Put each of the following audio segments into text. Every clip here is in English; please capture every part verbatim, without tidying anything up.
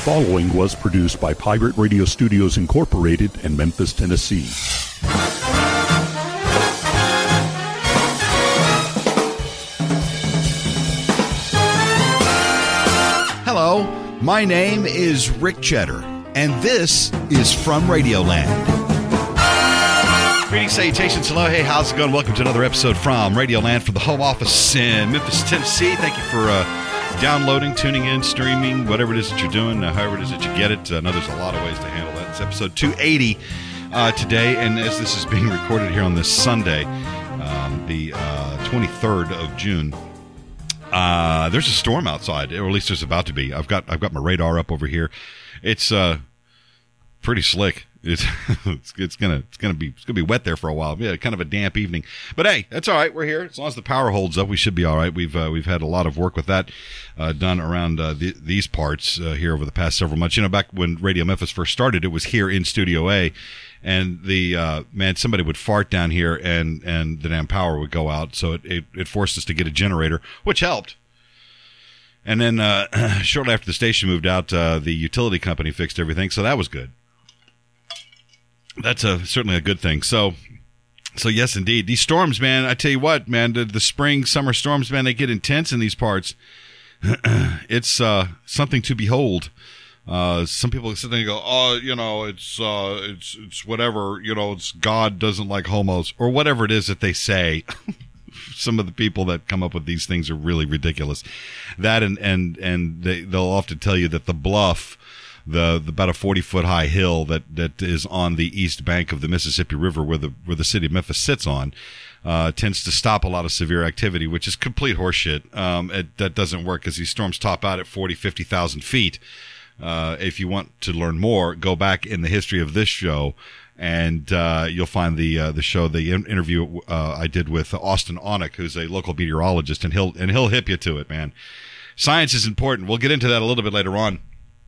following was produced by Pirate Radio Studios Incorporated in Memphis, Tennessee. Hello, my name is Rick Cheddar, and this is From Radioland. Greetings, salutations, hello, hey, how's it going? Welcome to another episode from Radioland from the home office in Memphis, Tennessee. Thank you for uh, downloading, tuning in, streaming, whatever it is that you're doing, uh, however it is that you get it. I know there's a lot of ways to handle that. It's episode two eighty uh, today, and as this is being recorded here on this Sunday, um, the uh, twenty-third of June, uh, there's a storm outside, or at least there's about to be. I've got I've got my radar up over here. It's uh, pretty slick. It's, it's it's gonna it's gonna be it's gonna be wet there for a while. Yeah, kind of a damp evening. But hey, that's all right. We're here. As long as the power holds up, we should be all right. We've uh, we've had a lot of work with that uh, done around uh, the, these parts uh, here over the past several months. You know, back when Radio Memphis first started, it was here in Studio A, and the uh, man somebody would fart down here, and and the damn power would go out. So it it, it forced us to get a generator, which helped. And then uh, shortly after the station moved out, uh, the utility company fixed everything, so that was good. That's a certainly a good thing. So, so yes, indeed. These storms, man, I tell you what, man, the, the spring, summer storms, man, they get intense in these parts. It's uh, something to behold. Uh, some people sit there and go, oh, you know, it's, uh, it's, it's whatever, you know, it's God doesn't like homos, or whatever it is that they say. Some of the people that come up with these things are really ridiculous. That and, and, and they, they'll often tell you that the Bluff, The, the about a forty foot high hill that, that is on the east bank of the Mississippi River, where the where the city of Memphis sits on, uh, tends to stop a lot of severe activity, which is complete horseshit. Um, it, that doesn't work because these storms top out at forty, fifty thousand feet. Uh, if you want to learn more, go back in the history of this show, and uh, you'll find the uh, the show, the in- interview uh, I did with Austin Onick, who's a local meteorologist, and he'll and he'll hip you to it, man. Science is important. We'll get into that a little bit later on.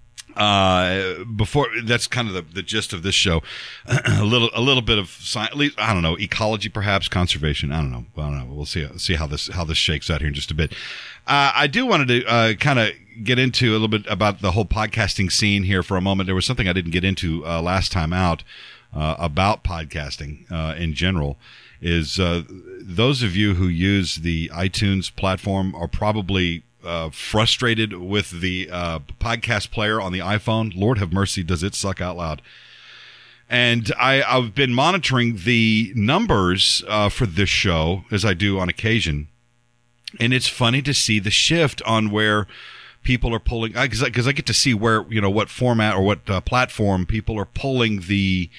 Uh, before that's kind of the, the gist of this show. a little, a little bit of science, at least, I don't know, ecology, perhaps conservation. I don't know. I don't know. We'll see, see how this, how this shakes out here in just a bit. Uh, I do wanted to, uh, kind of get into a little bit about the whole podcasting scene here for a moment. There was something I didn't get into, uh, last time out, uh, about podcasting, uh, in general is, uh, those of you who use the iTunes platform are probably Uh, frustrated with the uh, podcast player on the iPhone. Lord have mercy, does it suck out loud. And I, I've been monitoring the numbers uh, for this show, as I do on occasion. And it's funny to see the shift on where people are pulling, because I, 'cause I get to see where, you know, what format or what uh, platform people are pulling the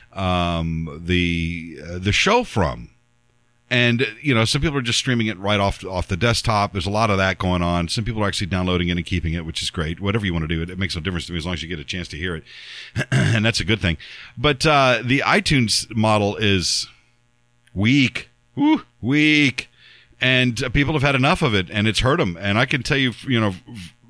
um, the uh, the show from. And, you know, some people are just streaming it right off off the desktop. There's a lot of that going on. Some people are actually downloading it and keeping it, which is great. Whatever you want to do, it, it makes no difference to me as long as you get a chance to hear it. And that's a good thing. But uh, the iTunes model is weak. Woo, weak. And uh, people have had enough of it, and it's hurt them. And I can tell you, you know,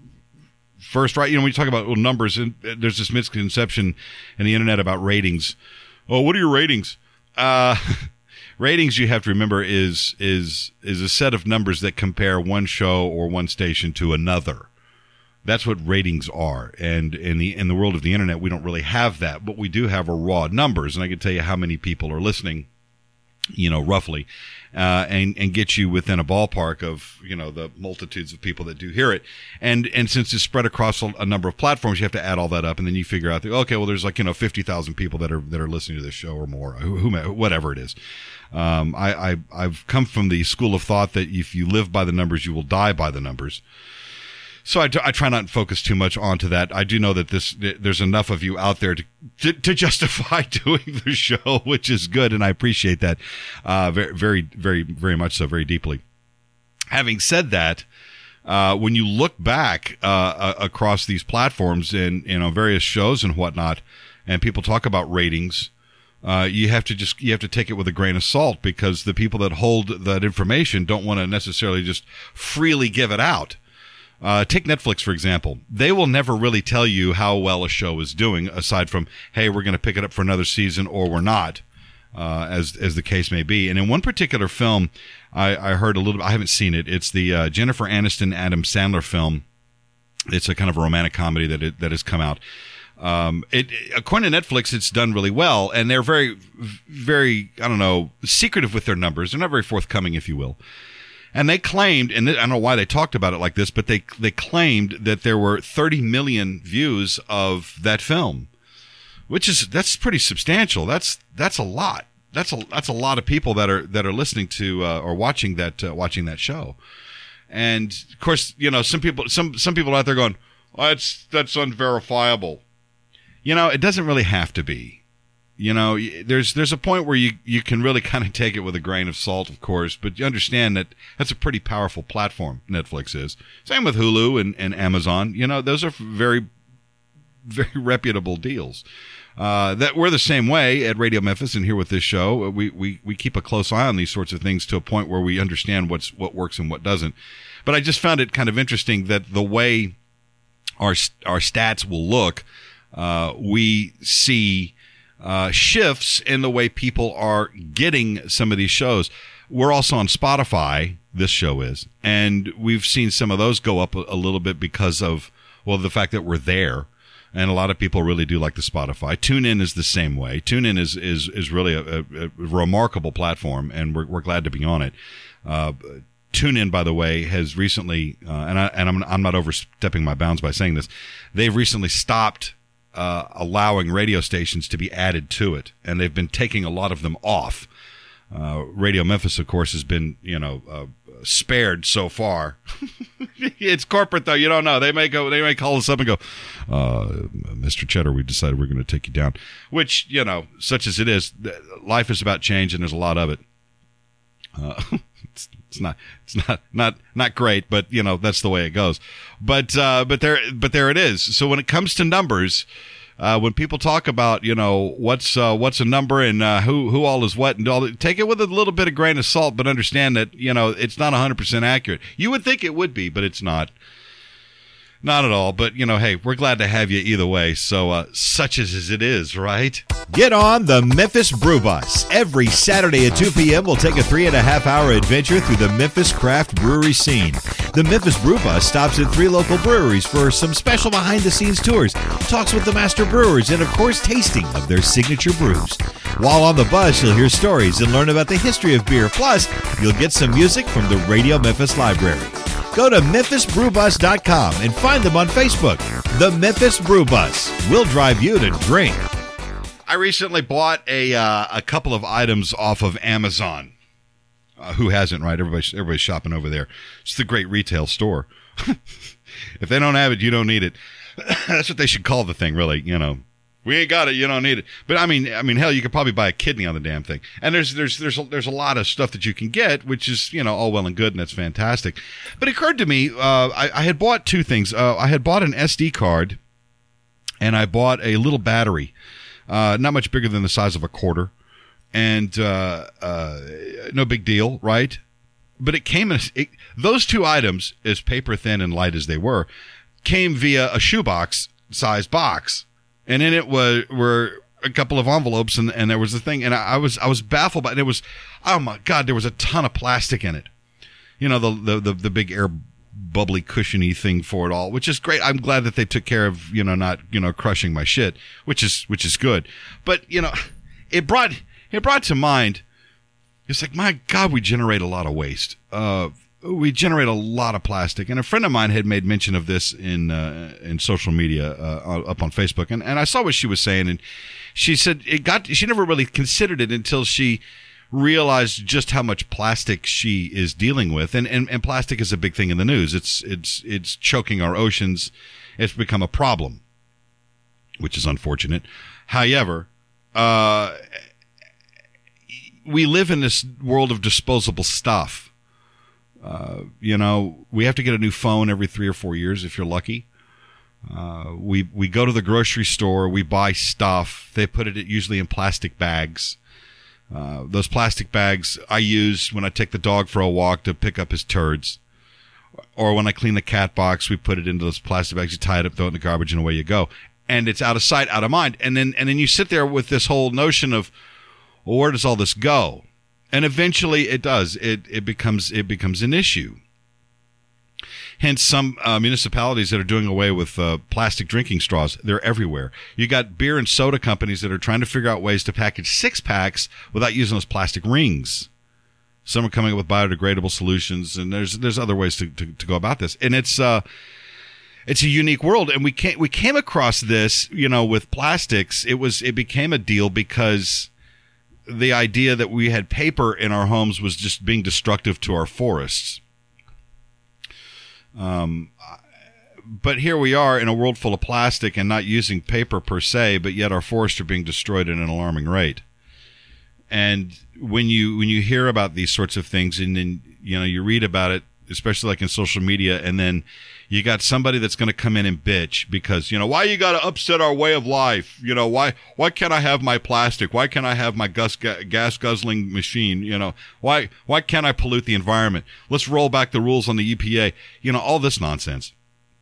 first, right, you know, when you talk about numbers, and there's this misconception in the internet about ratings. Oh, what are your ratings? Uh Ratings, you have to remember, is is is a set of numbers that compare one show or one station to another. That's what ratings are. And in the in the world of the internet, we don't really have that. What we do have are raw numbers, and I can tell you how many people are listening, you know, roughly, uh, and and get you within a ballpark of, you know, the multitudes of people that do hear it. And and since it's spread across a, a number of platforms, you have to add all that up, and then you figure out that, okay, well, there's like, you know, fifty thousand people that are that are listening to this show or more, who, whatever it is. Um, I, I, I've come from the school of thought that if you live by the numbers, you will die by the numbers. So I, I try not to focus too much onto that. I do know that this there's enough of you out there to to, to justify doing the show, which is good, and I appreciate that uh, very, very, very, very much so, very deeply. Having said that, uh, when you look back uh, across these platforms and, you know, various shows and whatnot, and people talk about ratings, Uh, you have to just, you have to take it with a grain of salt, because the people that hold that information don't want to necessarily just freely give it out. Uh, take Netflix, for example. They will never really tell you how well a show is doing, aside from, hey, we're going to pick it up for another season, or we're not, uh, as, as the case may be. And in one particular film, I, I heard a little, I haven't seen it. It's the, uh, Jennifer Aniston, Adam Sandler film. It's a kind of a romantic comedy that it, that has come out. Um, it, according to Netflix, it's done really well, and they're very, very, I don't know, secretive with their numbers. They're not very forthcoming, if you will. And they claimed, and I don't know why they talked about it like this, but they they claimed that there were thirty million views of that film, which is that's pretty substantial. That's that's a lot. That's a that's a lot of people that are that are listening to uh, or watching that uh, watching that show. And of course, you know, some people some some people out there going, oh, that's that's unverifiable. You know, it doesn't really have to be. You know, there's there's a point where you, you can really kind of take it with a grain of salt, of course, but you understand that that's a pretty powerful platform, Netflix is. Same with Hulu and, and Amazon. You know, those are very, very reputable deals. Uh, that we're the same way at Radio Memphis and here with this show. We, we, we keep a close eye on these sorts of things to a point where we understand what's what works and what doesn't. But I just found it kind of interesting that the way our our stats will look, uh, we see Uh, shifts in the way people are getting some of these shows. We're also on Spotify, this show is, and we've seen some of those go up a, a little bit because of, well, the fact that we're there, and a lot of people really do like the Spotify. TuneIn is the same way. TuneIn is is is really a, a, a remarkable platform, and we're we're glad to be on it. Uh, TuneIn, by the way, has recently, uh, and I and I'm I'm not overstepping my bounds by saying this, they've recently stopped Uh, allowing radio stations to be added to it, and they've been taking a lot of them off. Uh, Radio Memphis, of course, has been, you know, uh, spared so far. It's corporate, though. You don't know. They may go. They may call us up and go, uh, Mister Cheddar, we decided we're going to take you down. Which, you know, such as it is, life is about change, and there's a lot of it. Uh, it's, it's not. It's not. Not. Not great, but you know that's the way it goes. But uh, but there. But there it is. So when it comes to numbers. Uh, when people talk about, you know, what's uh, what's a number and uh, who who all is what and all, take it with a little bit of grain of salt, but understand that, you know, it's not one hundred percent accurate. You would think it would be, but it's not. Not at all. But, you know, hey, we're glad to have you either way. So uh, such as it is, right? Get on the Memphis Brew Bus. Every Saturday at two p.m. we'll take a three and a half hour adventure through the Memphis craft brewery scene. The Memphis Brew Bus stops at three local breweries for some special behind-the-scenes tours, talks with the master brewers, and, of course, tasting of their signature brews. While on the bus, you'll hear stories and learn about the history of beer. Plus, you'll get some music from the Radio Memphis Library. Go to memphis brew bus dot com and find them on Facebook. The Memphis Brew Bus. We'll drive you to drink. I recently bought a uh, a couple of items off of Amazon. Uh, who hasn't, right? Everybody's, everybody's shopping over there. It's the great retail store. If they don't have it, you don't need it. That's what they should call the thing, really. You know, we ain't got it, you don't need it. But I mean, I mean, hell, you could probably buy a kidney on the damn thing. And there's there's there's a, there's a lot of stuff that you can get, which is, you know, all well and good, and that's fantastic. But it occurred to me, uh, I, I had bought two things. Uh, I had bought an S D card, and I bought a little battery, uh, not much bigger than the size of a quarter. And uh, uh, no big deal, right? But it came in, it, those two items, as paper thin and light as they were, came via a shoebox size box. And in it was, were a couple of envelopes, and, and there was a thing. And I, I was I was baffled by it. And it was, oh my God, there was a ton of plastic in it. You know, the, the, the, the big air bubbly, cushiony thing for it all, which is great. I'm glad that they took care of, you know, not, you know, crushing my shit, which is which is good. But, you know, it brought... It brought to mind, it's like, my God, we generate a lot of waste. Uh, we generate a lot of plastic. And a friend of mine had made mention of this in uh, in social media, uh, up on Facebook. And, and I saw what she was saying. And she said it got, she never really considered it until she realized just how much plastic she is dealing with. And, and, and plastic is a big thing in the news. It's, it's, it's choking our oceans. It's become a problem, which is unfortunate. However, uh, we live in this world of disposable stuff. Uh, you know, we have to get a new phone every three or four years if you're lucky. Uh, we we go to the grocery store, we buy stuff. They put it usually in plastic bags. Uh, those plastic bags I use when I take the dog for a walk to pick up his turds. Or when I clean the cat box, we put it into those plastic bags. You tie it up, throw it in the garbage, and away you go. And it's out of sight, out of mind. And then and then you sit there with this whole notion of, well, where does all this go? And eventually it does. It it becomes it becomes an issue. Hence, some uh, municipalities that are doing away with uh, plastic drinking straws. They're everywhere. You got beer and soda companies that are trying to figure out ways to package six packs without using those plastic rings. Some are coming up with biodegradable solutions, and there's there's other ways to, to, to go about this. And it's uh, it's a unique world. And we can't we came across this, you know, with plastics. It was it became a deal because the idea that we had paper in our homes was just being destructive to our forests. Um, but here we are in a world full of plastic and not using paper per se, but yet our forests are being destroyed at an alarming rate. And when you when you hear about these sorts of things, and then you know you read about it, especially like in social media, and then you got somebody that's going to come in and bitch because, you know, why you got to upset our way of life? You know, why why can't I have my plastic? Why can't I have my gas, gas guzzling machine? You know, why why can't I pollute the environment? Let's roll back the rules on the E P A. You know, all this nonsense.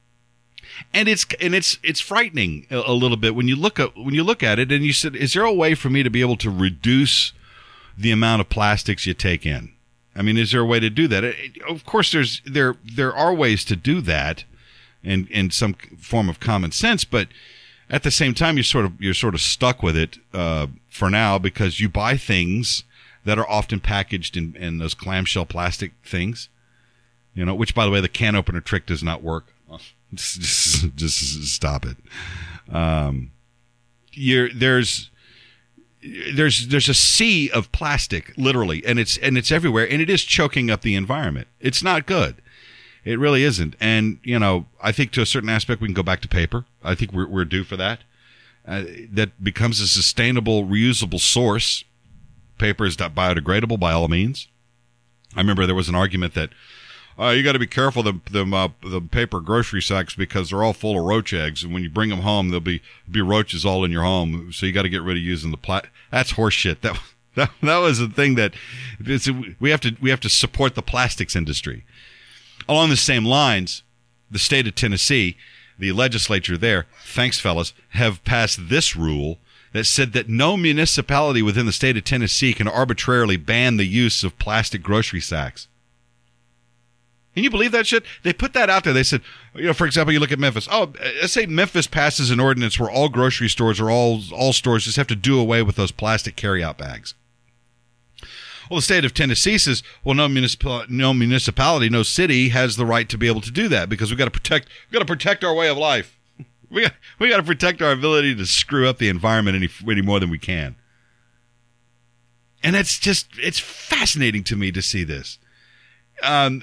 And it's and it's it's frightening a, a little bit when you look at when you look at it and you said, is there a way for me to be able to reduce the amount of plastics you take in? I mean, is there a way to do that? It, of course, there's there there are ways to do that, in in some form of common sense. But at the same time, you're sort of you're sort of stuck with it uh, for now because you buy things that are often packaged in, in those clamshell plastic things. You know, which by the way, the can opener trick does not work. Just just, just stop it. Um, you're there's. There's there's a sea of plastic, literally, and it's and it's everywhere, and it is choking up the environment. It's not good. It really isn't. And you know, I think to a certain aspect we can go back to paper. I think we're we're due for that. Uh, that becomes a sustainable, reusable source. Paper is not biodegradable by all means. I remember there was an argument that uh, you got to be careful the the uh, the paper grocery sacks because they're all full of roach eggs, and when you bring them home, there'll be be roaches all in your home. So you got to get rid of using the plat. That's horseshit. That that that was the thing that it's, we have to we have to support the plastics industry. Along the same lines, the state of Tennessee, the legislature there, thanks fellas, have passed this rule that said that no municipality within the state of Tennessee can arbitrarily ban the use of plastic grocery sacks. Can you believe that shit? They put that out there. They said, you know, for example, you look at Memphis. Oh, let's say Memphis passes an ordinance where all grocery stores or all all stores just have to do away with those plastic carryout bags. Well, the state of Tennessee says, well, no municipal, no municipality, no city has the right to be able to do that because we've got to protect, we've got to protect our way of life. We got, we got to protect our ability to screw up the environment any, any more than we can. And it's just, it's fascinating to me to see this. Um,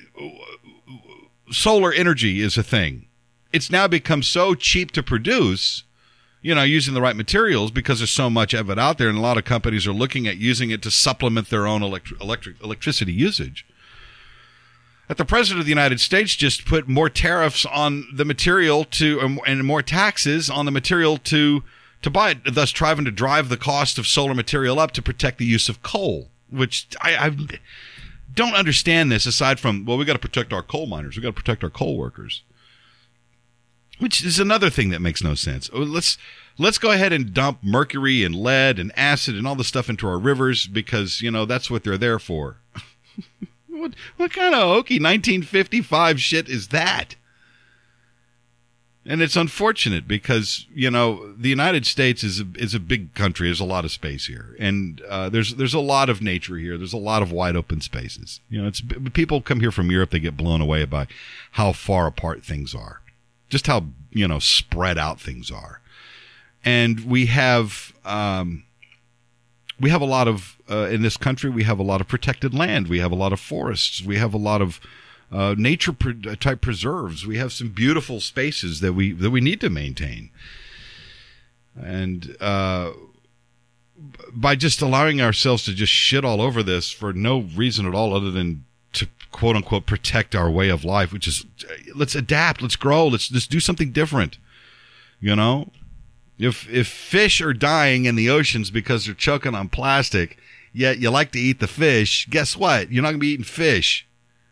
solar energy is a thing. It's now become so cheap to produce, you know, using the right materials because there's so much of it out there, and a lot of companies are looking at using it to supplement their own electric, electric electricity usage. That the President of the United States just put more tariffs on the material to, and more taxes on the material to to buy it, thus trying to drive the cost of solar material up to protect the use of coal, which I I've, don't understand this aside from, well, we got to protect our coal miners. We got to protect our coal workers, which is another thing that makes no sense. Let's let's go ahead and dump mercury and lead and acid and all this stuff into our rivers because, you know, that's what they're there for. what what kind of hokey nineteen fifty-five shit is that? And it's unfortunate because, you know, the United States is a, is a big country. There's a lot of space here. And uh, there's there's a lot of nature here. There's a lot of wide open spaces. You know, it's people come here from Europe, they get blown away by how far apart things are. Just how, you know, spread out things are. And we have um, we have a lot of, uh, in this country, we have a lot of protected land. We have a lot of forests. We have a lot of Uh, nature pre- type preserves. We have some beautiful spaces that we that we need to maintain, and uh, by just allowing ourselves to just shit all over this for no reason at all, other than to quote unquote protect our way of life, which is let's adapt, let's grow, let's let's do something different. You know, if if fish are dying in the oceans because they're choking on plastic, yet you like to eat the fish, guess what? You're not going to be eating fish.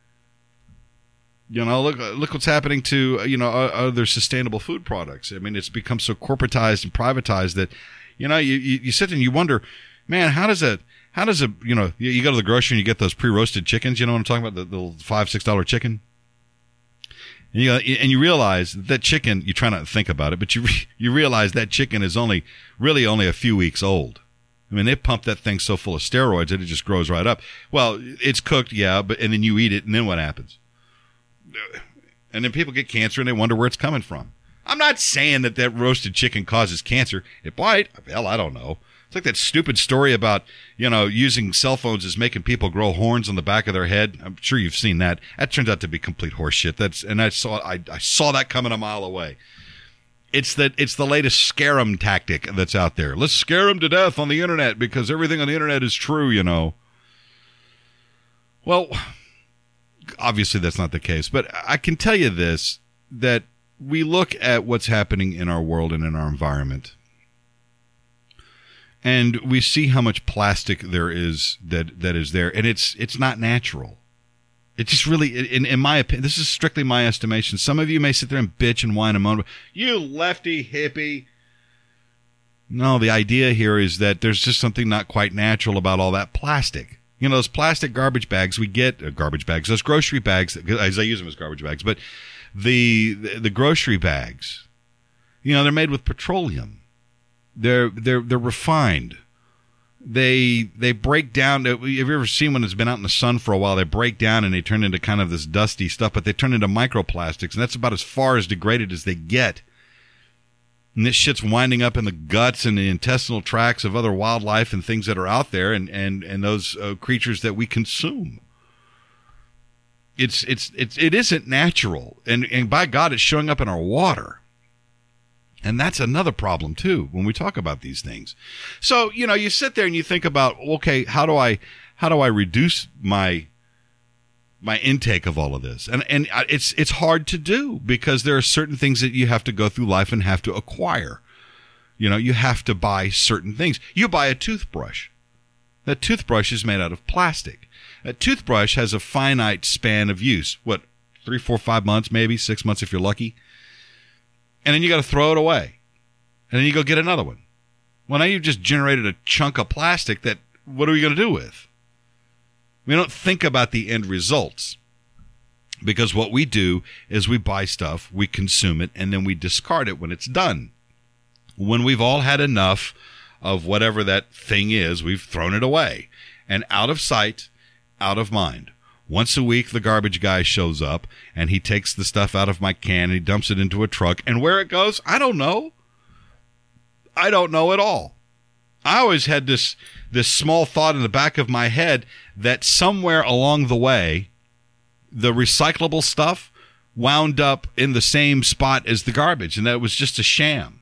You know, look look what's happening to, you know, other sustainable food products. I mean, it's become so corporatized and privatized that, you know, you, you, you sit and you wonder, man, how does a, how does a, you know, you, you go to the grocery and you get those pre-roasted chickens, you know what I'm talking about, the, the five, six dollar chicken. And you, and you realize that chicken, you try not to think about it, but you re, you realize that chicken is only really only a few weeks old. I mean, they pump that thing so full of steroids that it just grows right up. Well, it's cooked, yeah, but and then you eat it, and then what happens? And then people get cancer, and they wonder where it's coming from. I'm not saying that that roasted chicken causes cancer. It might. Hell, I don't know. It's like that stupid story about, you know, using cell phones as making people grow horns on the back of their head. I'm sure you've seen that. That turns out to be complete horseshit. That's and I saw I, I saw that coming a mile away. It's that it's the latest scare 'em tactic that's out there. Let's scare 'em to death on the internet because everything on the internet is true, you know. Well, obviously that's not the case, but I can tell you this, that we look at what's happening in our world and in our environment, and we see how much plastic there is that, that is there, and it's it's not natural. It just really, in, in my opinion, this is strictly my estimation. Some of you may sit there and bitch and whine and moan, you lefty hippie. No, the idea here is that there's just something not quite natural about all that plastic. You know, those plastic garbage bags we get, uh, garbage bags, those grocery bags, as I use them as garbage bags, but the, the the grocery bags, you know, they're made with petroleum. They're they're they're refined. They they break down. Have you ever seen when it's been out in the sun for a while? They break down and they turn into kind of this dusty stuff, but they turn into microplastics, and that's about as far as degraded as they get. And this shit's winding up in the guts and the intestinal tracts of other wildlife and things that are out there, and and and those uh, creatures that we consume. It's it's it's it isn't natural, and and by God, it's showing up in our water. And that's another problem, too, when we talk about these things. So, you know, you sit there and you think about, okay, how do I how do I reduce my my intake of all of this? And and it's it's hard to do because there are certain things that you have to go through life and have to acquire. You know, you have to buy certain things. You buy a toothbrush. That toothbrush is made out of plastic. A toothbrush has a finite span of use. What, three, four, five months, maybe six months if you're lucky. And then you got to throw it away. And then you go get another one. Well, now you've just generated a chunk of plastic that, what are we going to do with? We don't think about the end results. Because what we do is we buy stuff, we consume it, and then we discard it when it's done. When we've all had enough of whatever that thing is, we've thrown it away. And out of sight, out of mind. Once a week, the garbage guy shows up, and he takes the stuff out of my can, and he dumps it into a truck. And where it goes, I don't know. I don't know at all. I always had this this small thought in the back of my head that somewhere along the way, the recyclable stuff wound up in the same spot as the garbage, and that it was just a sham.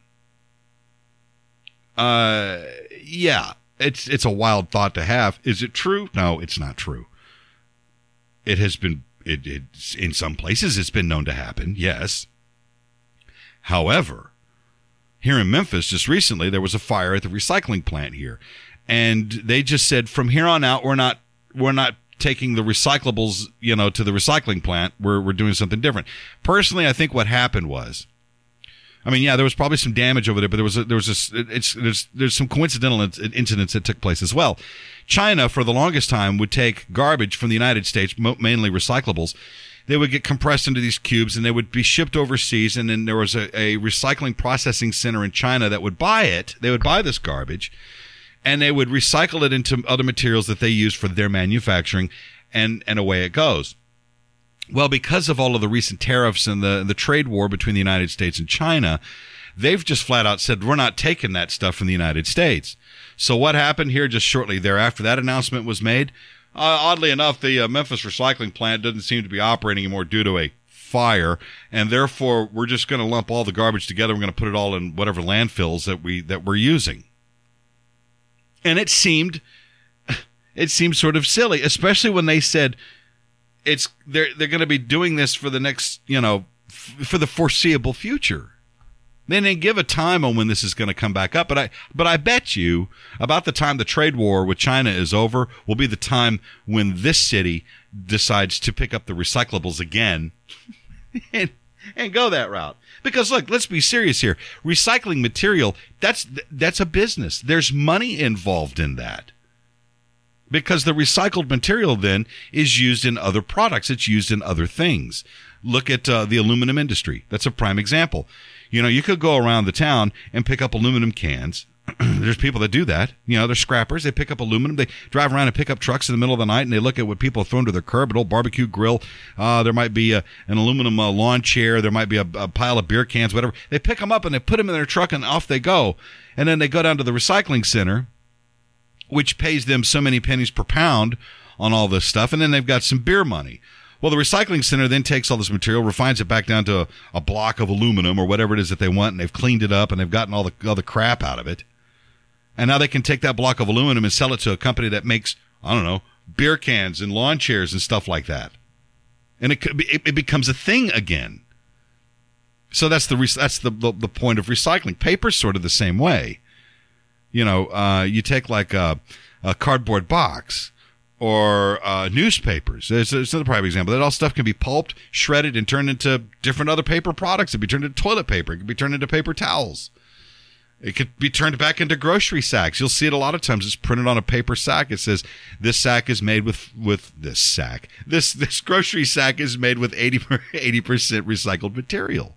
Uh, yeah, it's it's a wild thought to have. Is it true? No, it's not true. It has been, it, it's, in some places, it's been known to happen, yes. However, here in Memphis, just recently, there was a fire at the recycling plant here. And they just said, from here on out, we're not we're not taking the recyclables, you know, to the recycling plant. We're we're doing something different. Personally, I think what happened was, I mean, yeah, there was probably some damage over there, but there was a, there was a, it's there's there's some coincidental incidents that took place as well. China, for the longest time, would take garbage from the United States, mainly recyclables. They would get compressed into these cubes, and they would be shipped overseas. And then there was a, a recycling processing center in China that would buy it. They would buy this garbage, and they would recycle it into other materials that they use for their manufacturing, and and away it goes. Well, because of all of the recent tariffs and the the trade war between the United States and China, they've just flat out said, we're not taking that stuff from the United States. So what happened here just shortly thereafter that announcement was made? Uh, oddly enough, the uh, Memphis recycling plant doesn't seem to be operating anymore due to a fire, and therefore we're just going to lump all the garbage together. We're going to put it all in whatever landfills that we that we're using. And it seemed, it seemed sort of silly, especially when they said it's they're they're going to be doing this for the next, you know, f- for the foreseeable future. They didn't give a time on when this is going to come back up, but I but I bet you about the time the trade war with China is over will be the time when this city decides to pick up the recyclables again and, and go that route. Because look, let's be serious here. Recycling material, that's that's a business. There's money involved in that. because the recycled material then is used in other products. It's used in other things. Look at uh, the aluminum industry. That's a prime example. You know, you could go around the town and pick up aluminum cans. There's people that do that. You know, they're scrappers. They pick up aluminum. They drive around and pick up trucks in the middle of the night, and they look at what people have thrown to their curb, an old barbecue grill. Uh, there might be a, an aluminum uh, lawn chair. There might be a, a pile of beer cans, whatever. They pick them up, and they put them in their truck, and off they go. And then they go down to the recycling center, which pays them so many pennies per pound on all this stuff, and then they've got some beer money. Well, the recycling center then takes all this material, refines it back down to a, a block of aluminum or whatever it is that they want, and they've cleaned it up, and they've gotten all the all the crap out of it. And now they can take that block of aluminum and sell it to a company that makes, I don't know, beer cans and lawn chairs and stuff like that. And it could be, it, it becomes a thing again. So that's the that's the, the the point of recycling. Paper's sort of the same way. You know, uh, you take like a, a cardboard box. Or uh, newspapers. It's, it's another prime example. That all stuff can be pulped, shredded, and turned into different other paper products. It can be turned into toilet paper. It can be turned into paper towels. It could be turned back into grocery sacks. You'll see it a lot of times. It's printed on a paper sack. It says, this sack is made with, with this sack. This this grocery sack is made with eighty percent recycled material.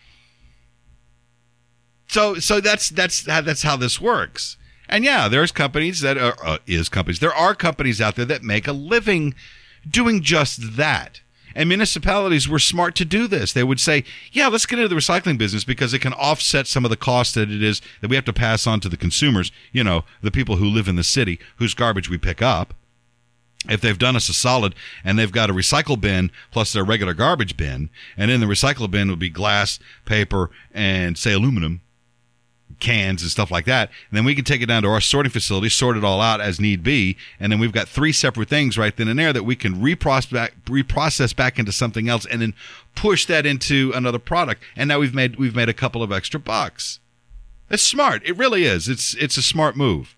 So so that's that's that's how this works. And yeah, there's companies that are, uh, is companies. There are companies out there that make a living doing just that. And municipalities were smart to do this. They would say, yeah, let's get into the recycling business because it can offset some of the cost that it is that we have to pass on to the consumers, you know, the people who live in the city whose garbage we pick up. If they've done us a solid and they've got a recycle bin plus their regular garbage bin, and in the recycle bin would be glass, paper, and, say, aluminum, cans and stuff like that, and then we can take it down to our sorting facility, sort it all out as need be, and then we've got three separate things right then and there that we can reprocess back, reprocess back into something else, and then push that into another product. And now we've made we've made a couple of extra bucks. It's smart. It really is. It's it's a smart move.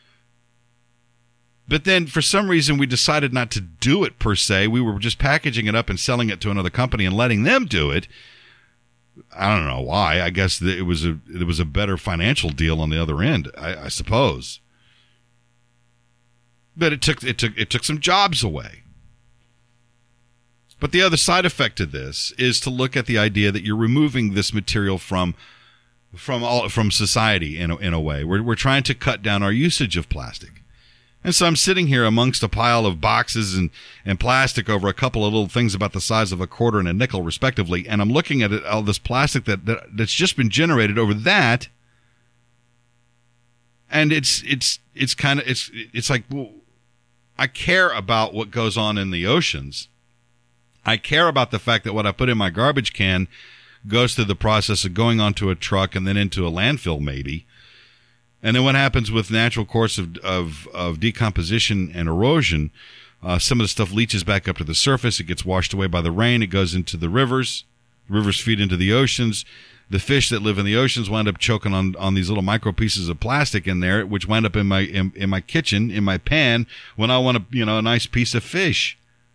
But then for some reason we decided not to do it per se. We were just packaging it up and selling it to another company and letting them do it. I don't know why. I guess it was a it was a better financial deal on the other end, I, I suppose. But it took it took it took some jobs away. But the other side effect of this is to look at the idea that you're removing this material from from all from society in a, in a way. We're we're trying to cut down our usage of plastic. And so I'm sitting here amongst a pile of boxes and, and plastic over a couple of little things about the size of a quarter and a nickel, respectively, and I'm looking at it, all this plastic that, that that's just been generated over that, and it's it's it's kind of it's it's like, well, I care about what goes on in the oceans. I care about the fact that what I put in my garbage can goes through the process of going onto a truck and then into a landfill, maybe. And then what happens with natural course of, of, of decomposition and erosion, uh, some of the stuff leaches back up to the surface. It gets washed away by the rain. It goes into the rivers. Rivers feed into the oceans. The fish that live in the oceans wind up choking on, on these little micro pieces of plastic in there, which wind up in my in, in my kitchen, in my pan, when I want a, you know, a nice piece of fish.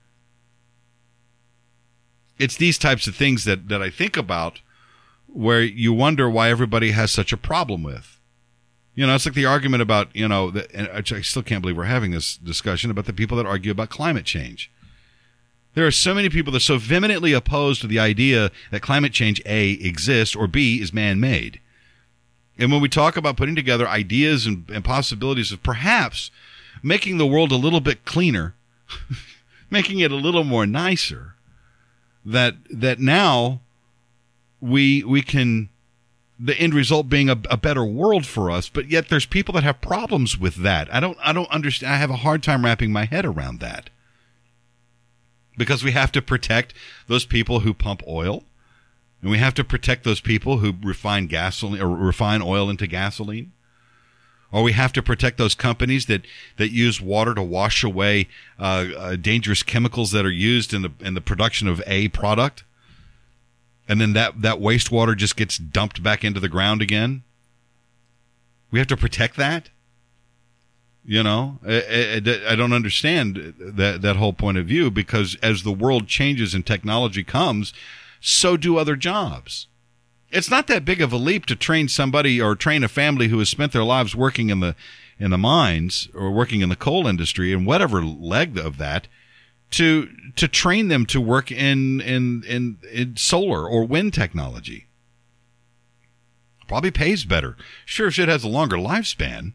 It's these types of things that, that I think about where you wonder why everybody has such a problem with. You know, it's like the argument about, you know, the, and I still can't believe we're having this discussion about the people that argue about climate change. There are so many people that are so vehemently opposed to the idea that climate change, A, exists, or B, is man-made. And when we talk about putting together ideas and, and possibilities of perhaps making the world a little bit cleaner, making it a little more nicer, that that now we we can... the end result being a, a better world for us, but yet there's people that have problems with that. I don't I don't understand. I have a hard time wrapping my head around that. Because we have to protect those people who pump oil, and we have to protect those people who refine gasoline or refine oil into gasoline. Or we have to protect those companies that, that use water to wash away uh, uh, dangerous chemicals that are used in the in the production of a product. And then that, that wastewater just gets dumped back into the ground again. We have to protect that. You know, I, I, I don't understand that, that whole point of view, because as the world changes and technology comes, so do other jobs. It's not that big of a leap to train somebody or train a family who has spent their lives working in the in the mines or working in the coal industry and whatever leg of that to to train them to work in in in, in solar or wind technology. Probably pays better. Sure, shit has a longer lifespan,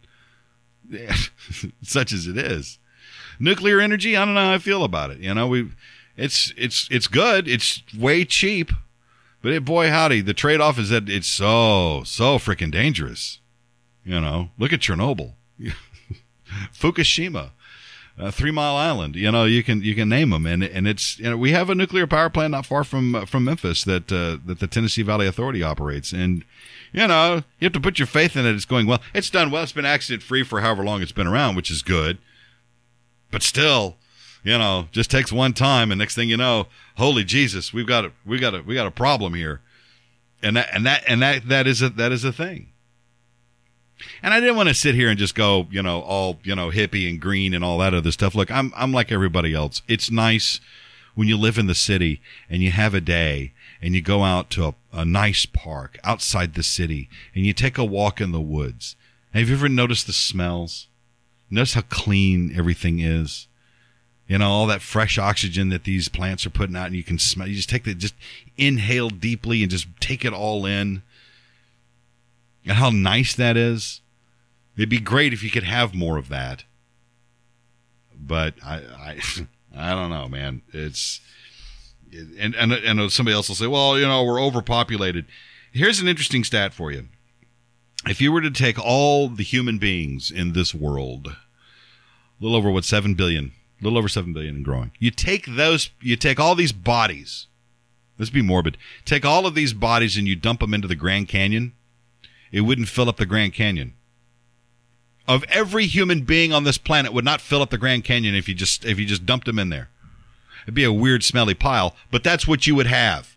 such as it is. Nuclear energy, I don't know how I feel about it. You know, we it's it's it's good. It's way cheap. But it, boy, howdy, the trade-off is that it's so, so freaking dangerous. You know, look at Chernobyl, Fukushima, uh, Three Mile Island. You know, you can you can name them, and and it's you know we have a nuclear power plant not far from uh, from Memphis that uh, that the Tennessee Valley Authority operates, and you know you have to put your faith in it. It's going well. It's done well. It's been accident-free for however long it's been around, which is good. But still, you know, just takes one time, and next thing you know, holy Jesus, we've got a, we got a, we got a problem here, and that and that and that that is a that is a thing. And I didn't want to sit here and just go, you know, all you know, hippie and green and all that other stuff. Look, I'm I'm like everybody else. It's nice when you live in the city and you have a day and you go out to a, a nice park outside the city and you take a walk in the woods. Have you ever noticed the smells? Notice how clean everything is. You know, all that fresh oxygen that these plants are putting out, and you can smell. You just take the, just inhale deeply and just take it all in. And how nice that is. It'd be great if you could have more of that. But I, I, I don't know, man. It's, and and and somebody else will say, well, you know, we're overpopulated. Here's an interesting stat for you. If you were to take all the human beings in this world, a little over what seven billion. A little over seven billion and growing. You take those, you take all these bodies. Let's be morbid. Take all of these bodies and you dump them into the Grand Canyon. It wouldn't fill up the Grand Canyon. Of every human being on this planet would not fill up the Grand Canyon if you just if you just dumped them in there. It'd be a weird, smelly pile, but that's what you would have.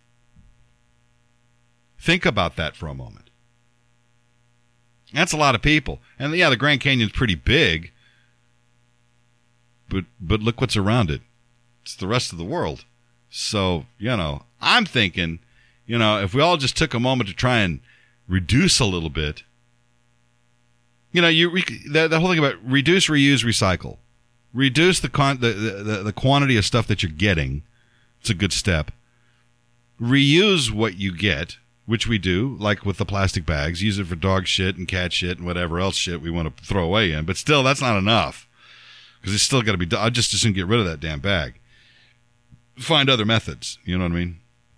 Think about that for a moment. That's a lot of people. And yeah, the Grand Canyon's pretty big. But but look what's around it. It's the rest of the world. So, you know, I'm thinking, you know, if we all just took a moment to try and reduce a little bit. You know, you the, the whole thing about reduce, reuse, recycle. Reduce the, con, the, the, the quantity of stuff that you're getting. It's a good step. Reuse what you get, which we do, like with the plastic bags. Use it for dog shit and cat shit and whatever else shit we want to throw away in. But still, that's not enough. Because it's still got to be done. I'll just as soon get rid of that damn bag. Find other methods. You know what I mean?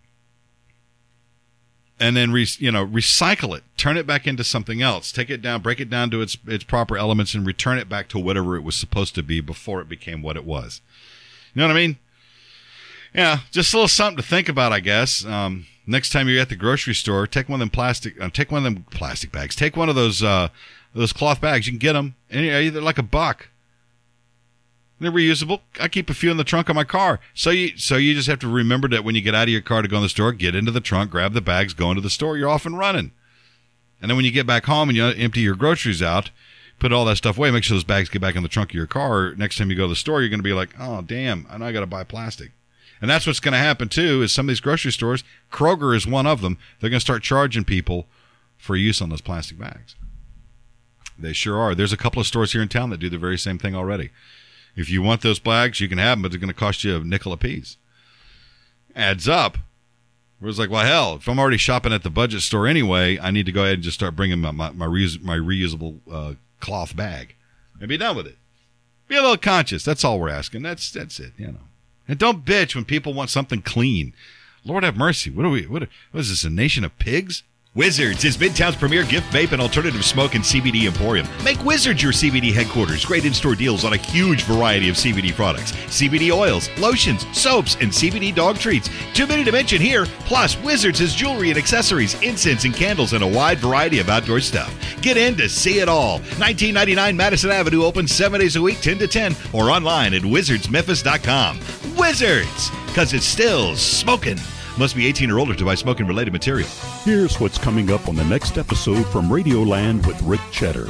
And then, re, you know, recycle it. Turn it back into something else. Take it down, break it down to its its proper elements, and return it back to whatever it was supposed to be before it became what it was. You know what I mean? Yeah, just a little something to think about, I guess. Um, next time you're at the grocery store, take one of them plastic. Uh, take one of them plastic bags. Take one of those uh, those cloth bags. You can get them. And they're like a buck. They're reusable. I keep a few in the trunk of my car. So you so you just have to remember that when you get out of your car to go in the store, get into the trunk, grab the bags, go into the store. You're off and running. And then when you get back home and you empty your groceries out, put all that stuff away, make sure those bags get back in the trunk of your car. Next time you go to the store, you're going to be like, oh, damn, I know I got to buy plastic. And that's what's going to happen, too, is some of these grocery stores, Kroger is one of them, they're going to start charging people for use on those plastic bags. They sure are. There's a couple of stores here in town that do the very same thing already. If you want those bags, you can have them, but they're going to cost you a nickel a piece. Adds up. Where it's like, well, hell, if I'm already shopping at the budget store anyway, I need to go ahead and just start bringing my my, my, reus- my reusable uh, cloth bag and be done with it. Be a little conscious. That's all we're asking. That's that's it, you know. And don't bitch when people want something clean. Lord have mercy. What are we? What, what is this? A nation of pigs? Wizards is Midtown's premier gift, vape, and alternative smoke and C B D emporium. Make Wizards your C B D headquarters. Great in-store deals on a huge variety of C B D products. C B D oils, lotions, soaps, and C B D dog treats. Too many to mention here. Plus, Wizards has jewelry and accessories, incense and candles, and a wide variety of outdoor stuff. Get in to see it all. nineteen ninety-nine Madison Avenue, open seven days a week, ten to ten, or online at wizards memphis dot com. Wizards, because it's still smoking. Must be eighteen or older to buy smoking-related material. Here's what's coming up on the next episode from Radioland with Rick Cheddar.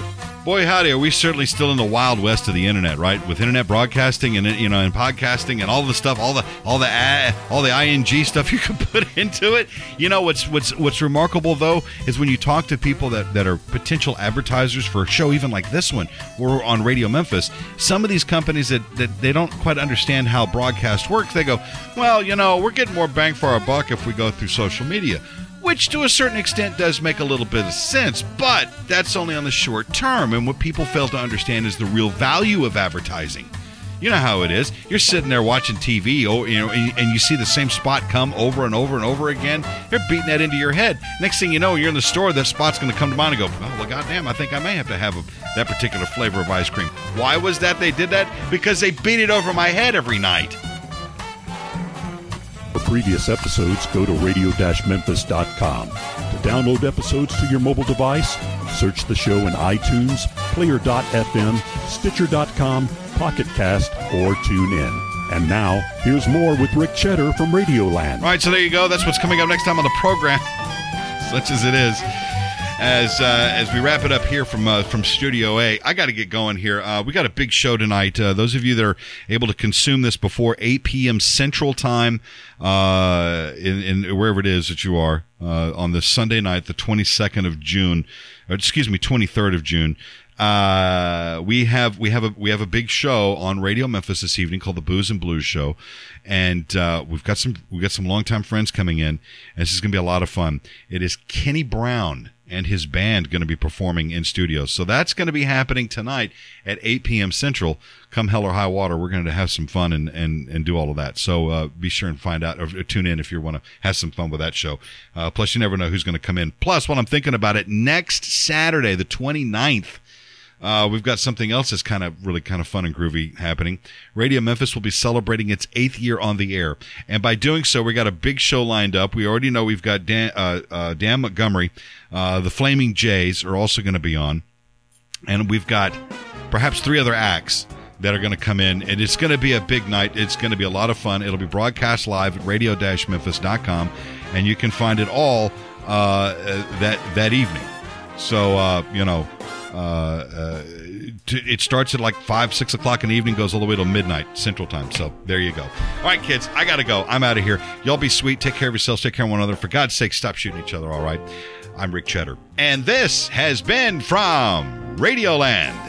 Boy, howdy, are we certainly still in the wild west of the internet, right? With internet broadcasting and, you know, and podcasting and all the stuff, all the all the uh, all the I N G stuff you can put into it. You know what's what's what's remarkable though is when you talk to people that, that are potential advertisers for a show even like this one, or on Radio Memphis. Some of these companies that, that they don't quite understand how broadcast works. They go, well, you know, we're getting more bang for our buck if we go through social media. Which to a certain extent does make a little bit of sense, but that's only on the short term. And what people fail to understand is the real value of advertising. You know how it is. You're sitting there watching T V, or, you know, and you see the same spot come over and over and over again. You're beating that into your head. Next thing you know, you're in the store, that spot's going to come to mind and go, oh, well, goddamn, I think I may have to have a, that particular flavor of ice cream. Why was that they did that? Because they beat it over my head every night. For previous episodes, go to radio dash memphis dot com. To download episodes to your mobile device, search the show in iTunes, player dot f m, stitcher dot com, Pocket Cast, or TuneIn. And now, here's more with Rick Cheddar from Radioland. All right, so there you go. That's what's coming up next time on the program, such as it is. As uh, as we wrap it up here from uh, from Studio A, I got to get going here. Uh, we got a big show tonight. Uh, those of you that are able to consume this before eight p.m. Central Time, uh, in, in wherever it is that you are, uh, on this Sunday night, the twenty-second of June, or excuse me, twenty-third of June. Uh, we have we have a we have a big show on Radio Memphis this evening called the Booze and Blues Show, and uh, we've got some we've got some longtime friends coming in, and this is going to be a lot of fun. It is Kenny Brown and his band going to be performing in studio. So that's going to be happening tonight at eight p.m. Central. Come hell or high water, we're going to have some fun and, and, and do all of that. So uh, be sure and find out, or tune in if you want to have some fun with that show. Uh, plus, you never know who's going to come in. Plus, while I'm thinking about it, next Saturday, the twenty-ninth, Uh, we've got something else that's kind of really kind of fun and groovy happening. Radio Memphis will be celebrating its eighth year on the air. And by doing so, we got a big show lined up. We already know we've got Dan, uh, uh, Dan Montgomery. Uh, the Flaming Jays are also going to be on. And we've got perhaps three other acts that are going to come in. And it's going to be a big night. It's going to be a lot of fun. It'll be broadcast live at radio dash memphis dot com. And you can find it all uh, that, that evening. So, uh, you know... Uh, uh, t- it starts at like five, six o'clock in the evening, goes all the way till midnight Central Time. So there you go. All right, kids, I got to go. I'm out of here. Y'all be sweet. Take care of yourselves. Take care of one another. For God's sake, stop shooting each other, all right? I'm Rick Cheddar. And this has been from Radioland.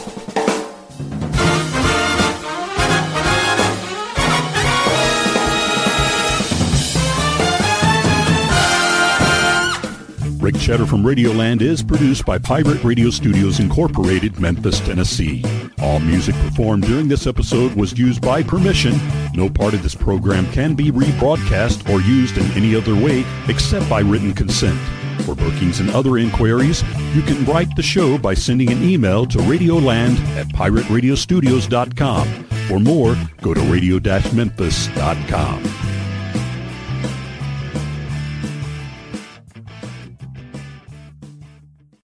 Rick Cheddar from Radioland is produced by Pirate Radio Studios Incorporated, Memphis, Tennessee. All music performed during this episode was used by permission. No part of this program can be rebroadcast or used in any other way except by written consent. For bookings and other inquiries, you can write the show by sending an email to radioland at pirate radio studios dot com. For more, go to radio dash memphis dot com.